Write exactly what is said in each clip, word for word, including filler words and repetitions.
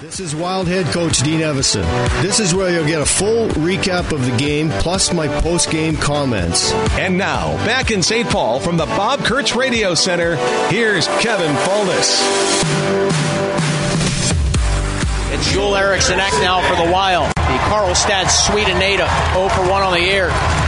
This is Wild head coach Dean Evison. This is where you'll get a full recap of the game, plus my post-game comments. And now, back in Saint Paul from the Bob Kurtz Radio Center, here's Kevin Fullness. It's Joel Eriksson Ek now for the Wild. The Karlstad Sweden native, oh for one on the year.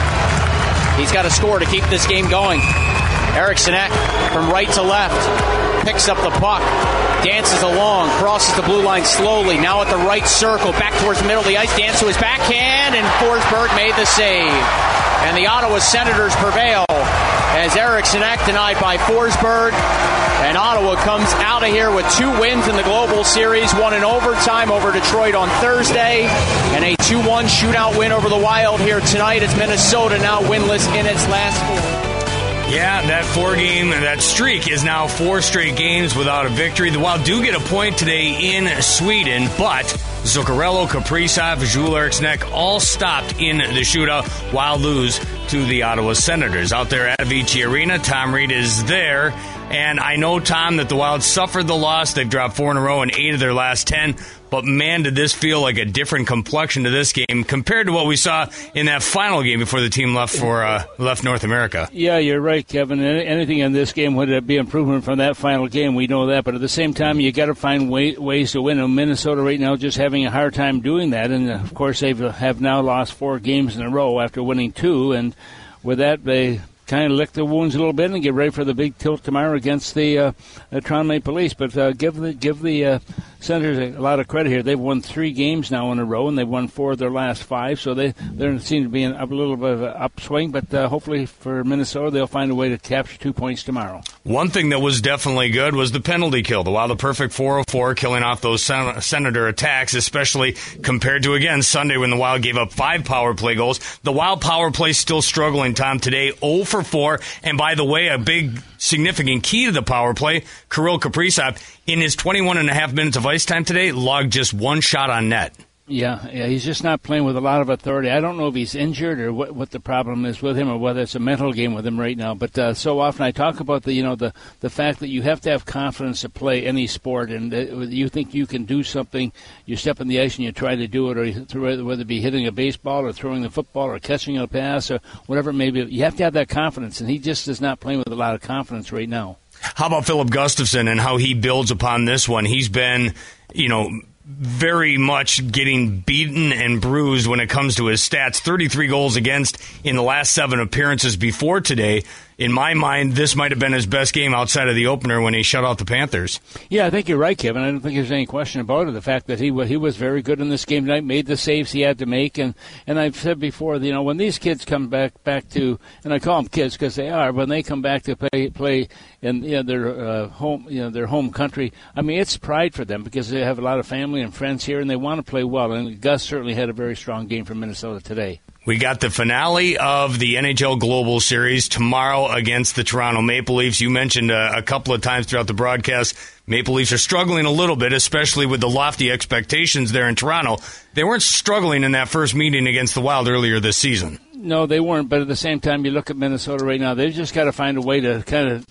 He's got to score to keep this game going. Eriksson Ek from right to left, picks up the puck, dances along, crosses the blue line slowly, now at the right circle, back towards the middle of the ice, dances to his backhand, and Forsberg made the save. And the Ottawa Senators prevail as Eriksson Ek denied by Forsberg. And Ottawa comes out of here with two wins in the Global Series, one in overtime over Detroit on Thursday, and a two one shootout win over the Wild here tonight. It's Minnesota now winless in its last four. Yeah, that four-game, that streak is now four straight games without a victory. The Wild do get a point today in Sweden, but Zuccarello, Kaprizov, Joel Eriksson Ek all stopped in the shootout. Wild lose to the Ottawa Senators. Out there at Avicii Arena, Tom Reed is there. And I know, Tom, that the Wild suffered the loss. They've dropped four in a row in eight of their last ten. But, man, did this feel like a different complexion to this game compared to what we saw in that final game before the team left for uh, left North America. Yeah, you're right, Kevin. Anything in this game would be improvement from that final game. We know that. But at the same time, you got to find way, ways to win. And Minnesota right now just having a hard time doing that. And, of course, they have now lost four games in a row after winning two. And with that, they kind of lick the wounds a little bit and get ready for the big tilt tomorrow against the, uh, the Toronto Maple Leafs. But uh, give the give the uh, Senators a lot of credit here. They've won three games now in a row, and they've won four of their last five. So they they seem to be in a little bit of an upswing. But uh, hopefully for Minnesota, they'll find a way to capture two points tomorrow. One thing that was definitely good was the penalty kill. The Wild, the perfect four oh four, killing off those sen- Senator attacks, especially compared to, again, Sunday when the Wild gave up five power play goals. The Wild power play still struggling, Tom, today, oh for four. And by the way, a big significant key to the power play, Kirill Kaprizov, in his twenty-one and a half minutes of ice time today, logged just one shot on net. Yeah, yeah, he's just not playing with a lot of authority. I don't know if he's injured or what, what the problem is with him, or whether it's a mental game with him right now. But uh, so often I talk about the, you know, the the fact that you have to have confidence to play any sport, and uh, you think you can do something, you step on the ice and you try to do it, or you, whether it be hitting a baseball or throwing the football or catching a pass or whatever it may be. You have to have that confidence, and he just is not playing with a lot of confidence right now. How about Philip Gustafsson and how he builds upon this one? He's been, you know, very much getting beaten and bruised when it comes to his stats. thirty-three goals against in the last seven appearances before today. In my mind, this might have been his best game outside of the opener when he shut out the Panthers. Yeah, I think you're right, Kevin. I don't think there's any question about it. The fact that he he was very good in this game tonight, made the saves he had to make, and, and I've said before, you know, when these kids come back back to, and I call them kids because they are, when they come back to play play in you know, their uh, home, you know, their home country, I mean, it's pride for them because they have a lot of family and friends here, and they want to play well. And Gus certainly had a very strong game for Minnesota today. We got the finale of the N H L Global Series tomorrow against the Toronto Maple Leafs. You mentioned uh, a couple of times throughout the broadcast, Maple Leafs are struggling a little bit, especially with the lofty expectations there in Toronto. They weren't struggling in that first meeting against the Wild earlier this season. No, they weren't, but at the same time, you look at Minnesota right now, they've just got to find a way to kind of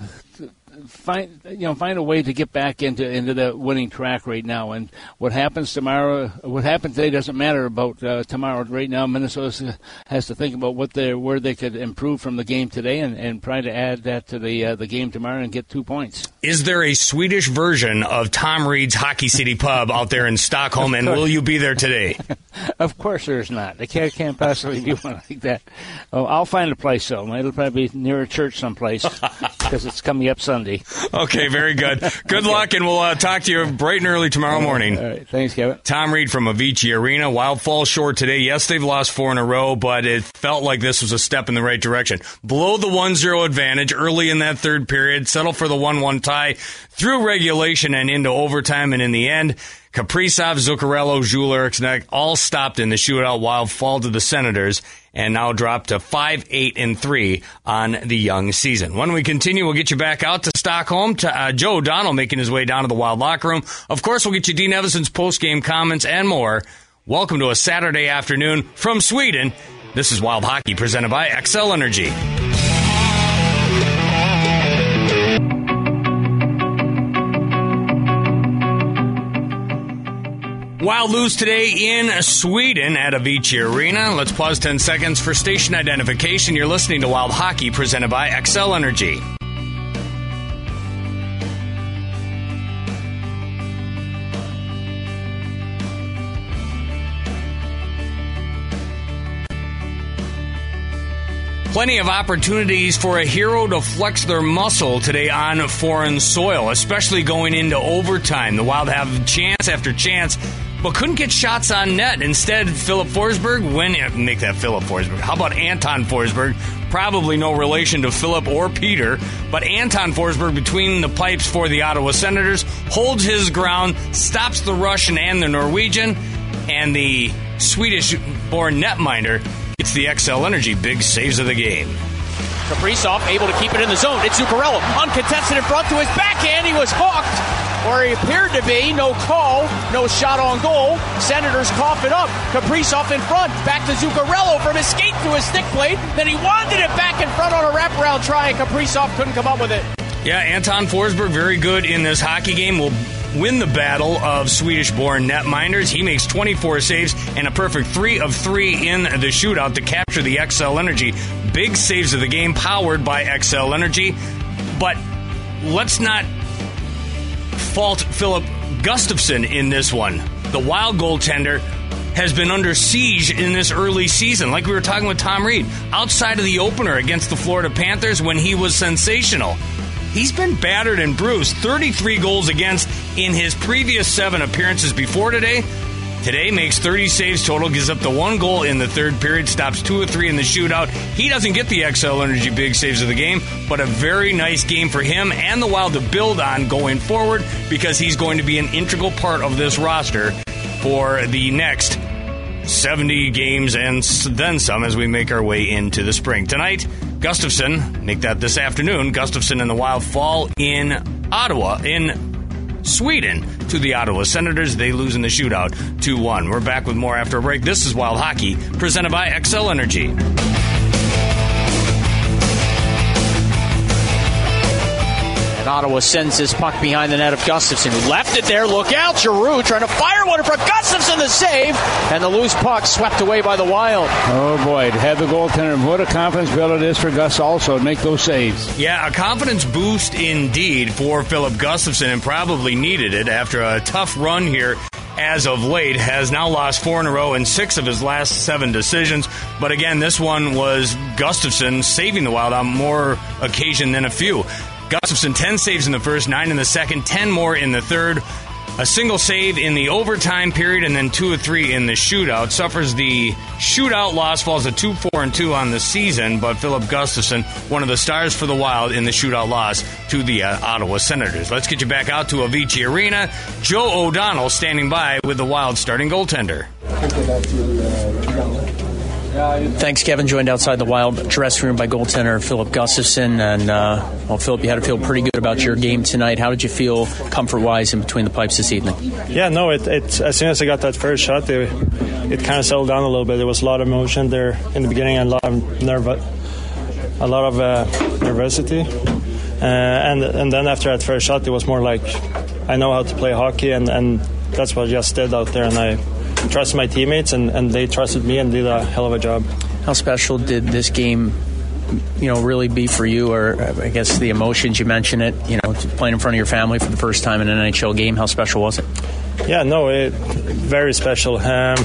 find you know find a way to get back into into the winning track right now. And what happens tomorrow, what happens today doesn't matter about uh, tomorrow. Right now, Minnesota has to think about what they where they could improve from the game today, and, and try to add that to the uh, the game tomorrow and get two points. Is there a Swedish version of Tom Reed's Hockey City Pub out there in Stockholm, and will you be there today? Of course there's not. There can't, can't possibly be one like that. Oh, I'll find a place, though. It'll probably be near a church someplace because it's coming up Sunday. Okay, very good. Good luck, and we'll uh, talk to you bright and early tomorrow morning. All right, thanks, Kevin. Tom Reed from Avicii Arena. Wild fall short today. Yes, they've lost four in a row, but it felt like this was a step in the right direction. Blow the one zero advantage early in that third period, settle for the one one tie through regulation and into overtime, and in the end, Kaprizov, Zuccarello, Joel Eriksson Ek all stopped in the shootout. Wild fall to the Senators and now drop to five eight and three on the young season. When we continue, we'll get you back out to Stockholm. To uh, Joe O'Donnell making his way down to the Wild locker room. Of course, we'll get you Dean Evison's post-game comments and more. Welcome to a Saturday afternoon from Sweden. This is Wild Hockey presented by Xcel Energy. Wild lose today in Sweden at Avicii Arena. Let's pause ten seconds for station identification. You're listening to Wild Hockey presented by Xcel Energy. Plenty of opportunities for a hero to flex their muscle today on foreign soil, especially going into overtime. The Wild have chance after chance, but couldn't get shots on net. Instead, Philip Forsberg, when make that Philip Forsberg. How about Anton Forsberg? Probably no relation to Philip or Peter, but Anton Forsberg between the pipes for the Ottawa Senators holds his ground, stops the Russian and the Norwegian, and the Swedish-born netminder gets the Xcel Energy big saves of the game. Kaprizov able to keep it in the zone. It's Zuccarello uncontested in front to his backhand. He was hooked, or he appeared to be. No call, no shot on goal. Senators cough it up. Kaprizov in front. Back to Zuccarello from his skate to his stick plate. Then he wanted it back in front on a wraparound try, and Kaprizov couldn't come up with it. Yeah, Anton Forsberg very good in this hockey game. Will win the battle of Swedish-born netminders. He makes twenty-four saves and a perfect three of three in the shootout to capture the Xcel Energy. Big saves of the game powered by Xcel Energy. But let's not fault Philip Gustafsson in this one. The Wild goaltender has been under siege in this early season, like we were talking with Tom Reed. Outside of the opener against the Florida Panthers when he was sensational, he's been battered and bruised. thirty-three goals against in his previous seven appearances before today. Today makes thirty saves total, gives up the one goal in the third period, stops two of three in the shootout. He doesn't get the Xcel Energy big saves of the game, but a very nice game for him and the Wild to build on going forward, because he's going to be an integral part of this roster for the next seventy games and then some as we make our way into the spring. Tonight, Gustafsson, make that this afternoon, Gustafsson and the Wild fall in Ottawa, in Sweden, to the Ottawa Senators. They lose in the shootout two one. We're back with more after a break. This is Wild Hockey, presented by Xcel Energy. Ottawa sends this puck behind the net of Gustafsson, who left it there. Look out, Giroux trying to fire one in front. Gustafsson the save, and the loose puck swept away by the Wild. Oh boy, to have the goaltender, what a confidence build it is for Gus also to make those saves. Yeah, a confidence boost indeed for Philip Gustafsson, and probably needed it after a tough run here as of late. Has now lost four in a row and six of his last seven decisions. But again, this one was Gustafsson saving the Wild on more occasion than a few. Gustafsson, ten saves in the first, nine in the second, ten more in the third. A single save in the overtime period, and then two or three in the shootout. Suffers the shootout loss, falls at two four and two on the season, but Philip Gustafsson, one of the stars for the Wild in the shootout loss to the uh, Ottawa Senators. Let's get you back out to Avicii Arena. Joe O'Donnell standing by with the Wild starting goaltender. Thanks, Kevin. Joined outside the Wild dressing room by goaltender Philip Gustafsson. And, uh, well, Philip, you had to feel pretty good about your game tonight. How did you feel comfort-wise in between the pipes this evening? Yeah, no, it, it as soon as I got that first shot, it, it kind of settled down a little bit. There was a lot of emotion there in the beginning and a lot of nerve, a lot of uh, nervosity. Uh, and and then after that first shot, it was more like I know how to play hockey, and, and that's what I just did out there. And I trusted my teammates, and, and they trusted me and did a hell of a job. How special did this game, you know, really be for you? Or I guess the emotions, you mentioned it, you know, playing in front of your family for the first time in an N H L game. How special was it? Yeah, no, it very special. Um,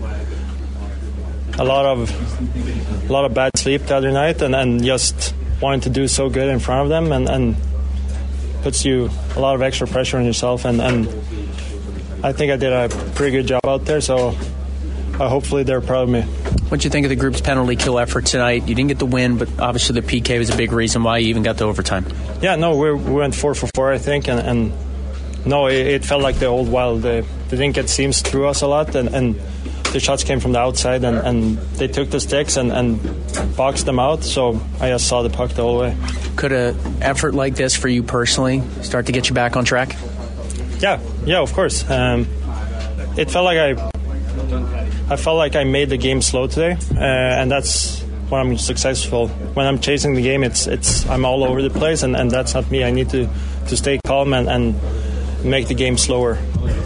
a lot of a lot of bad sleep the other night, and, and just wanting to do so good in front of them, and, and puts you a lot of extra pressure on yourself, and, and I think I did a pretty good job out there, so uh, hopefully they're proud of me. What did you think of the group's penalty kill effort tonight? You didn't get the win, but obviously the P K was a big reason why you even got to overtime. Yeah, no, we we went four for four, I think, and, and no, it, it felt like the old Wild. They, they didn't get seams through us a lot, and, and the shots came from the outside, and, and they took the sticks and, and boxed them out, so I just saw the puck the whole way. Could an effort like this for you personally start to get you back on track? Yeah, yeah, of course. Um, it felt like I, I felt like I made the game slow today, uh, and that's when I'm successful. When I'm chasing the game, it's it's I'm all over the place, and, and that's not me. I need to, to stay calm and, and make the game slower.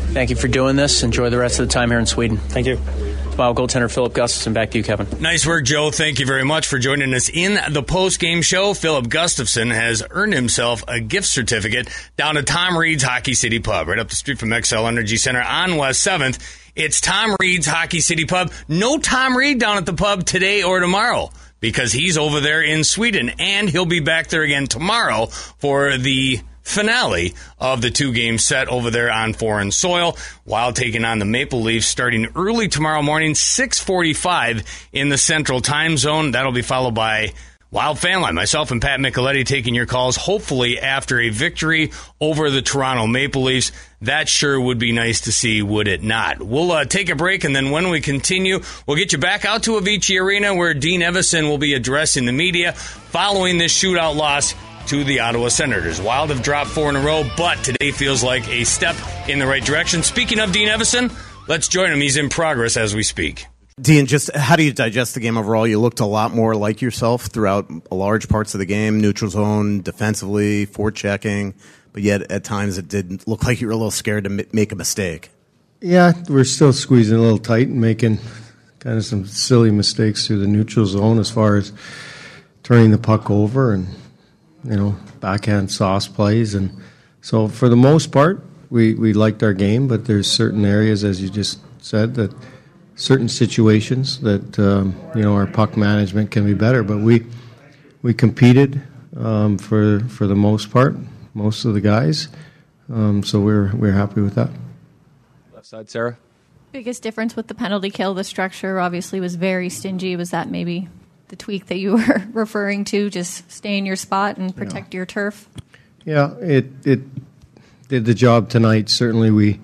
Thank you for doing this. Enjoy the rest of the time here in Sweden. Thank you. Wow, goaltender Philip Gustafson. Back to you, Kevin. Nice work, Joe. Thank you very much for joining us in the post-game show. Philip Gustafson has earned himself a gift certificate down to Tom Reed's Hockey City Pub, right up the street from X L Energy Center on West seventh. It's Tom Reed's Hockey City Pub. No Tom Reed down at the pub today or tomorrow because he's over there in Sweden, and he'll be back there again tomorrow for the finale of the two-game set over there on foreign soil, while taking on the Maple Leafs starting early tomorrow morning, six forty-five in the Central Time Zone. That'll be followed by Wild Fan Line. Myself and Pat Micheletti taking your calls, hopefully after a victory over the Toronto Maple Leafs. That sure would be nice to see, would it not? We'll uh, take a break, and then when we continue, we'll get you back out to Avicii Arena, where Dean Evason will be addressing the media following this shootout loss to the Ottawa Senators. Wild have dropped four in a row, but today feels like a step in the right direction. Speaking of Dean Evason, let's join him. He's in progress as we speak. Dean, just how do you digest the game overall? You looked a lot more like yourself throughout large parts of the game, neutral zone, defensively, forechecking, but yet at times it did look like you were a little scared to make a mistake. Yeah, we're still squeezing a little tight and making kind of some silly mistakes through the neutral zone as far as turning the puck over and, you know, backhand sauce plays. And so for the most part, we, we liked our game, but there's certain areas, as you just said, that certain situations that, um, you know, our puck management can be better. But we we competed um, for for the most part, most of the guys. Um, so we're we're happy with that. Left side, Sarah. Biggest difference with the penalty kill, the structure obviously was very stingy. Was that maybe the tweak that you were referring to, just stay in your spot and protect yeah. your turf? Yeah, it it did the job tonight. Certainly we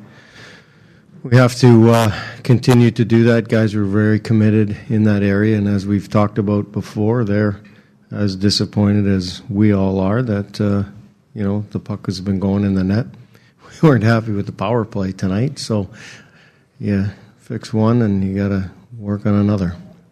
we have to uh, continue to do that. Guys were very committed in that area, and as we've talked about before, they're as disappointed as we all are that uh, you know the puck has been going in the net. We weren't happy with the power play tonight, so yeah, fix one and you got to work on another.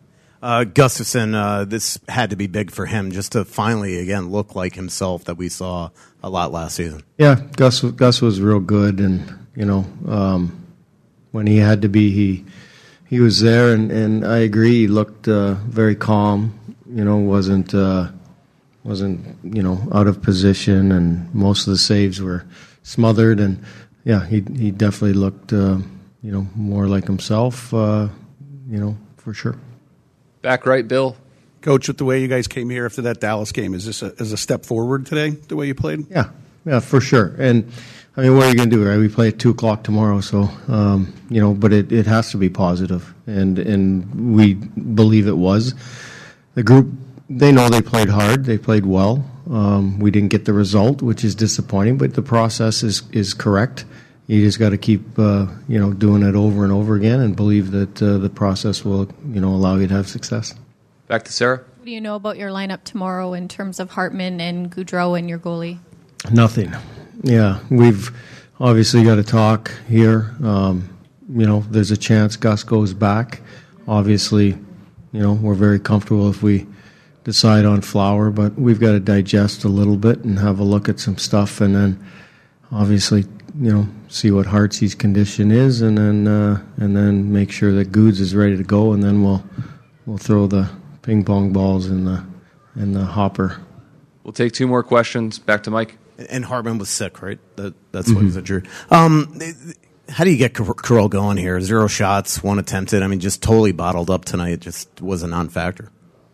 Uh, Gustafson, uh, this had to be big for him just to finally, again, look like himself that we saw a lot last season. Yeah, Gus, Gus was real good, and, you know, um, when he had to be, he he was there, and, and I agree, he looked uh, very calm, you know, wasn't, uh, wasn't, you know, out of position, and most of the saves were smothered, and, yeah, he, he definitely looked, uh, you know, more like himself, uh, you know, for sure. Back right, Bill. Coach, with the way you guys came here after that Dallas game, is this a, is a step forward today, the way you played? Yeah, yeah, for sure. And, I mean, what are you going to do, right? We play at two o'clock tomorrow, so, um, you know, but it, it has to be positive, and, and we believe it was. The group, they know they played hard. They played well. Um, we didn't get the result, which is disappointing, but the process is, is correct. You just got to keep, uh, you know, doing it over and over again, and believe that uh, the process will, you know, allow you to have success. Back to Sarah. What do you know about your lineup tomorrow in terms of Hartman and Gaudreau and your goalie? Nothing. Yeah, we've obviously got to talk here. Um, you know, there's a chance Gus goes back. Obviously, you know, we're very comfortable if we decide on Flower, but we've got to digest a little bit and have a look at some stuff, and then obviously, you know, see what Hartsy's condition is, and then uh, and then make sure that Goods is ready to go, and then we'll we'll throw the ping pong balls in the in the hopper. We'll take two more questions. Back to Mike. And Hartman was sick, right? That, that's mm-hmm. what was injured. Um, how do you get Carroll going here? Zero shots, one attempted. I mean, just totally bottled up tonight. It just was a non-factor.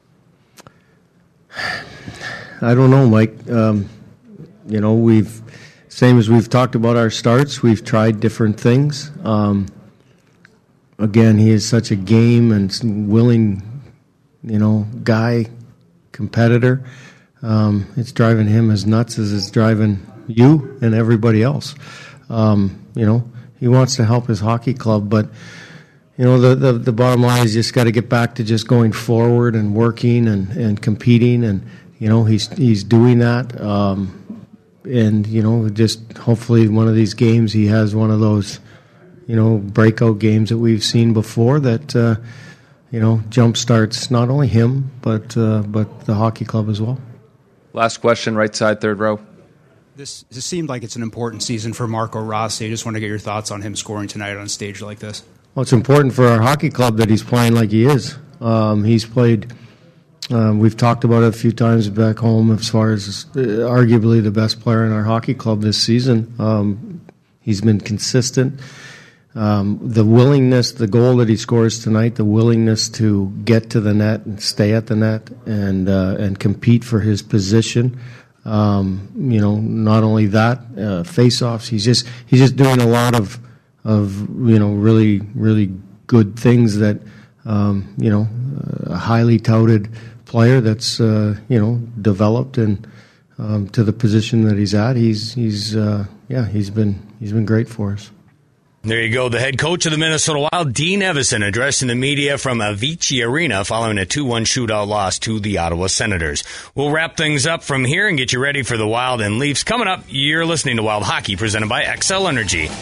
I don't know, Mike. Um, you know, we've same as we've talked about our starts. We've tried different things. Um, again, he is such a game and willing, you know, guy, competitor. Um, it's driving him as nuts as it's driving you and everybody else. Um, you know, he wants to help his hockey club, but you know, the, the, the bottom line is you just got to get back to just going forward and working and, and competing, and you know, he's he's doing that. Um, and you know, just hopefully one of these games he has one of those, you know, breakout games that we've seen before that uh, you know, jump starts not only him but uh, but the hockey club as well. Last question, right side, third row. This, this seemed like it's an important season for Marco Rossi. I just want to get your thoughts on him scoring tonight on a stage like this. Well, it's important for our hockey club that he's playing like he is. Um, he's played, um, we've talked about it a few times back home as far as uh, arguably the best player in our hockey club this season. Um, he's been consistent. Um, the willingness, the goal that he scores tonight, the willingness to get to the net and stay at the net and uh, and compete for his position. Um, you know, not only that, uh, face-offs. He's just he's just doing a lot of of you know really really good things that um, you know a highly touted player that's uh, you know developed and um, to the position that he's at. He's he's uh, yeah he's been he's been great for us. There you go. The head coach of the Minnesota Wild, Dean Evason, addressing the media from Avicii Arena following a two one shootout loss to the Ottawa Senators. We'll wrap things up from here and get you ready for the Wild and Leafs. Coming up, you're listening to Wild Hockey, presented by X L Energy.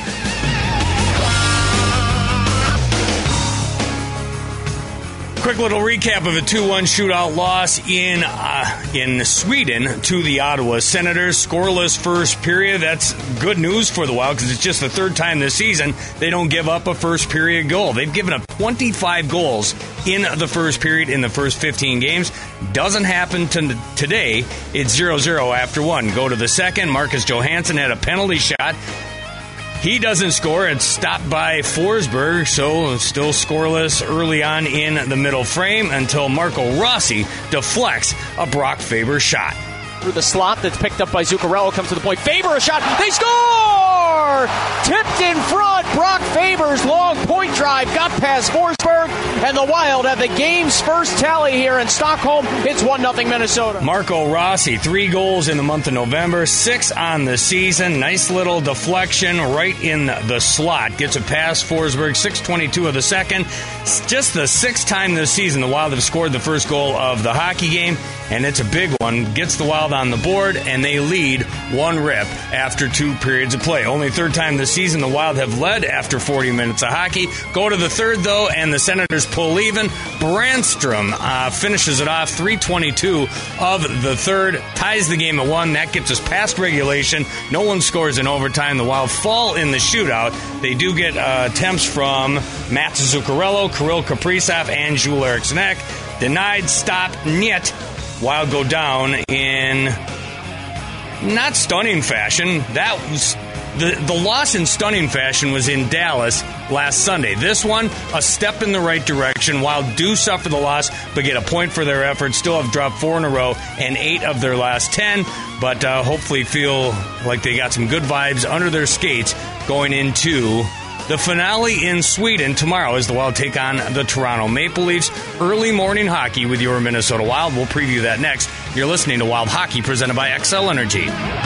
Quick little recap of a two one shootout loss in uh, in Sweden to the Ottawa Senators. Scoreless first period. That's good news for the Wild because it's just the third time this season they don't give up a first period goal. They've given up twenty-five goals in the first period in the first fifteen games. Doesn't happen to today. It's zero zero after one. Go to the second. Marcus Johansson had a penalty shot. He doesn't score. It's stopped by Forsberg, so still scoreless early on in the middle frame until Marco Rossi deflects a Brock Faber shot. Through the slot that's picked up by Zuccarello, comes to the point. Faber, a shot. They score! Tipped in front. Brock Faber's long point drive got past Forsberg, and the Wild have the game's first tally here in Stockholm. It's one nothing Minnesota. Marco Rossi, three goals in the month of November, six on the season. Nice little deflection right in the slot. Gets it past Forsberg, six twenty-two of the second. Just the sixth time this season the Wild have scored the first goal of the hockey game, and it's a big one. Gets the Wild on the board, and they lead one rip after two periods of play. Only third time this season the Wild have led after forty minutes of hockey. Go to the third, though, and the Senators pull even. Brandstrom uh, finishes it off, three twenty-two of the third, ties the game at one. That gets us past regulation. No one scores in overtime. The Wild fall in the shootout. They do get uh, attempts from Matt Zuccarello, Kirill Kaprizov, and Joel Eriksson Ek. Denied, stopped, niet. Wild go down in not stunning fashion. That was the the loss in stunning fashion was in Dallas last Sunday. This one, a step in the right direction. Wild do suffer the loss, but get a point for their effort. Still have dropped four in a row and eight of their last ten, but uh, hopefully feel like they got some good vibes under their skates going into the finale in Sweden tomorrow as the Wild take on the Toronto Maple Leafs. Early morning hockey with your Minnesota Wild. We'll preview that next. You're listening to Wild Hockey presented by X L Energy.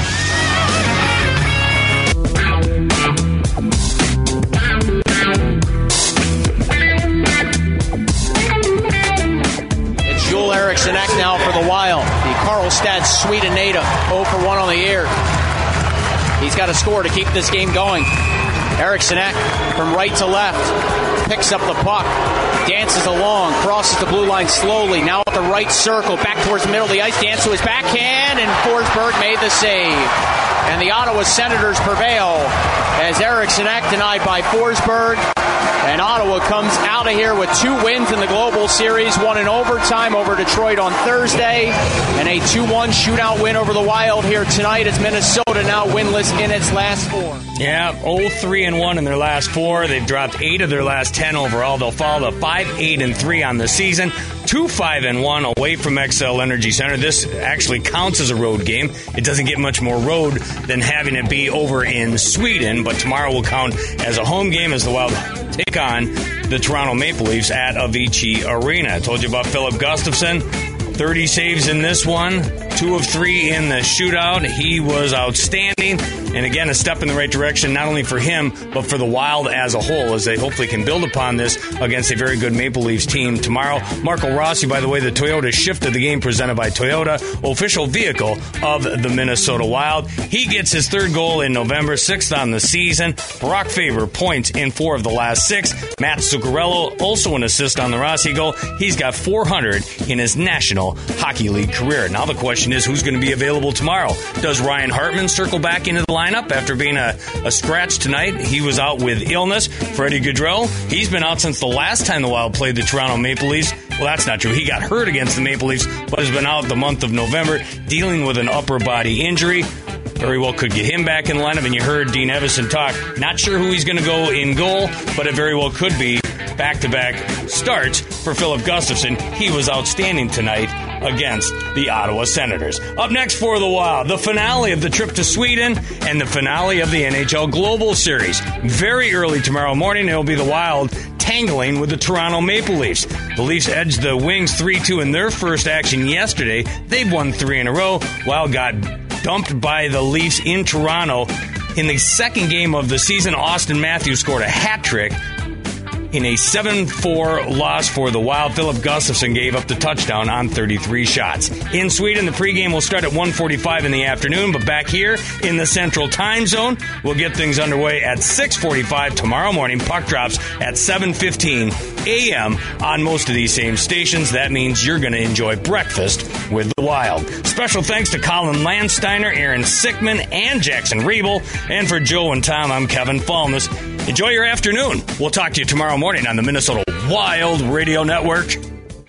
It's Joel Eriksson Ek now for the Wild. The Karlstad Sweden-native, oh for one on the year. He's got to score to keep this game going. Eriksson Ek from right to left picks up the puck, dances along, crosses the blue line slowly, now at the right circle, back towards the middle of the ice, dance to his backhand, and Forsberg made the save. And the Ottawa Senators prevail as Eriksson Ek denied by Forsberg. And Ottawa comes out of here with two wins in the Global Series, one in overtime over Detroit on Thursday, and a two one shootout win over the Wild here tonight as Minnesota now winless in its last four. Yeah, oh three and one in their last four. They've dropped eight of their last ten overall. They'll fall to five eight and three on the season, two five and one away from X L Energy Center. This actually counts as a road game. It doesn't get much more road than having it be over in Sweden, but tomorrow will count as a home game as the Wild take on the Toronto Maple Leafs at Avicii Arena. I told you about Philip Gustafsson. thirty saves in this one, two of three in the shootout. He was outstanding. And again, a step in the right direction, not only for him, but for the Wild as a whole, as they hopefully can build upon this against a very good Maple Leafs team tomorrow. Marco Rossi, by the way, the Toyota shift of the game presented by Toyota, official vehicle of the Minnesota Wild. He gets his third goal in November, sixth on the season. Brock Faber points in four of the last six. Matt Zuccarello, also an assist on the Rossi goal. He's got four hundred in his National Hockey League career. Now the question question is who's going to be available tomorrow. Does Ryan Hartman circle back into the lineup after being a, a scratch tonight? He was out with illness. Freddie Gaudreau, he's been out since the last time the Wild played the Toronto Maple Leafs. Well, that's not true. He got hurt against the Maple Leafs, but has been out the month of November dealing with an upper body injury. Very well could get him back in the lineup, and you heard Dean Evason talk. Not sure who he's going to go in goal, but it very well could be back-to-back starts for Philip Gustafsson. He was outstanding tonight against the Ottawa Senators. Up next for the Wild, the finale of the trip to Sweden and the finale of the N H L Global Series. Very early tomorrow morning, it will be the Wild tangling with the Toronto Maple Leafs. The Leafs edged the Wings three two in their first action yesterday. They've won three in a row. Wild got dumped by the Leafs in Toronto. In the second game of the season, Austin Matthews scored a hat trick. In a seven four loss for the Wild, Philip Gustafsson gave up the touchdown on thirty-three shots. In Sweden, the pregame will start at one forty-five in the afternoon, but back here in the Central Time Zone, we'll get things underway at six forty-five tomorrow morning. Puck drops at seven fifteen a.m. on most of these same stations. That means you're going to enjoy breakfast with the Wild. Special thanks to Colin Landsteiner, Aaron Sickman, and Jackson Riebel. And for Joe and Tom, I'm Kevin Fallness. Enjoy your afternoon. We'll talk to you tomorrow morning on the Minnesota Wild Radio Network.